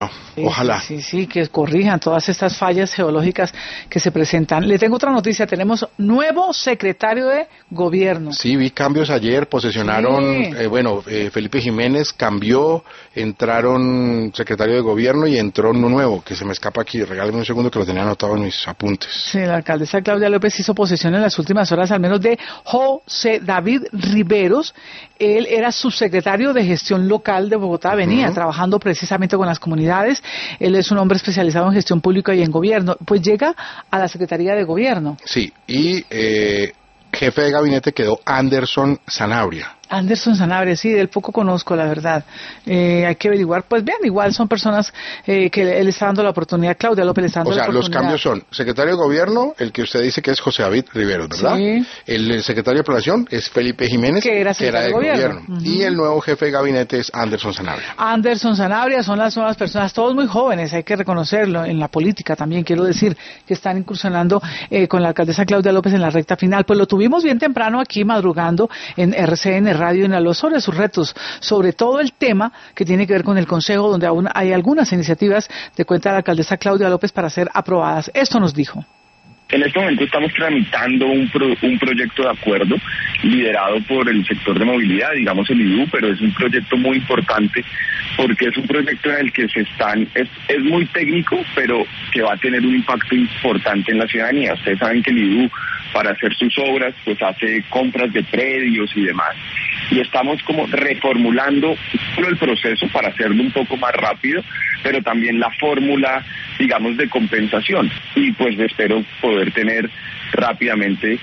Ojalá. Sí, que corrijan todas estas fallas geológicas que se presentan. Le tengo otra noticia, tenemos nuevo secretario de gobierno. Sí, vi cambios ayer, posesionaron, Felipe Jiménez cambió, entraron secretario de gobierno y entró uno nuevo, que se me escapa aquí, regálame un segundo que lo tenía anotado en mis apuntes. Sí, la alcaldesa Claudia López hizo posesión en las últimas horas, al menos de José David Riveros. Él era subsecretario de gestión local de Bogotá, venía trabajando precisamente con las comunidades. Él es un hombre especializado en gestión pública y en gobierno. Pues llega a la Secretaría de Gobierno. Sí, y jefe de gabinete quedó Anderson Sanabria. Anderson Sanabria, sí, del poco conozco, la verdad. Hay que averiguar, pues bien, igual son personas que él está dando la oportunidad, Claudia López le está dando la oportunidad. O sea, los cambios son, secretario de gobierno, el que usted dice que es José David Riveros, ¿verdad? Sí. El secretario de población es Felipe Jiménez, que era secretario de gobierno. Y el nuevo jefe de gabinete es Anderson Sanabria. Anderson Sanabria son las nuevas personas, todos muy jóvenes, hay que reconocerlo, en la política también, quiero decir, que están incursionando con la alcaldesa Claudia López en la recta final. Pues lo tuvimos bien temprano aquí, madrugando, en RCN Radio, en habló sobre sus retos, sobre todo el tema que tiene que ver con el Consejo, donde aún hay algunas iniciativas de cuenta de la alcaldesa Claudia López para ser aprobadas. Esto nos dijo. En este momento estamos tramitando un proyecto de acuerdo liderado por el sector de movilidad, digamos el IDU, pero es un proyecto muy importante porque es un proyecto en el que es muy técnico, pero que va a tener un impacto importante en la ciudadanía. Ustedes saben que el IDU, para hacer sus obras, pues hace compras de predios y demás. Y estamos como reformulando todo el proceso para hacerlo un poco más rápido, pero también la fórmula, digamos, de compensación. Y pues espero poder tener rápidamente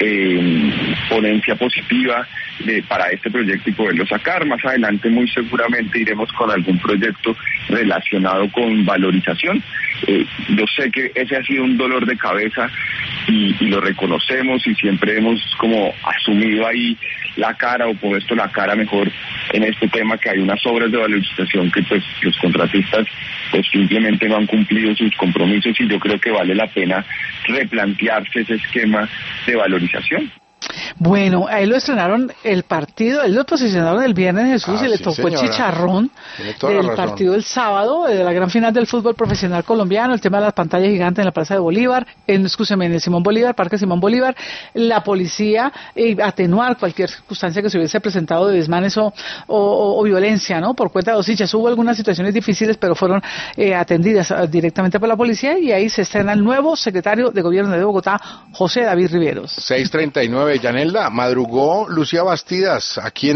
ponencia positiva para este proyecto y poderlo sacar. Más adelante muy seguramente iremos con algún proyecto relacionado con valorización. Yo sé que ese ha sido un dolor de cabeza y lo reconocemos y siempre hemos como asumido ahí la cara o puesto la cara mejor en este tema, que hay unas obras de valorización que pues los contratistas pues simplemente no han cumplido sus compromisos y yo creo que vale la pena replantearse ese esquema de valorización. Bueno, ahí lo estrenaron el partido, él lo posicionaron el viernes, Jesús, y le tocó el chicharrón del partido el sábado, de la gran final del fútbol profesional colombiano, el tema de las pantallas gigantes en la Plaza de Bolívar, en el Simón Bolívar, Parque Simón Bolívar, la policía, atenuar cualquier circunstancia que se hubiese presentado de desmanes o violencia, ¿no? Por cuenta de los hinchas. Hubo algunas situaciones difíciles, pero fueron atendidas directamente por la policía, y ahí se estrena el nuevo secretario de Gobierno de Bogotá, José David Riveros. 6:39, Yanelda, madrugó Lucía Bastidas aquí en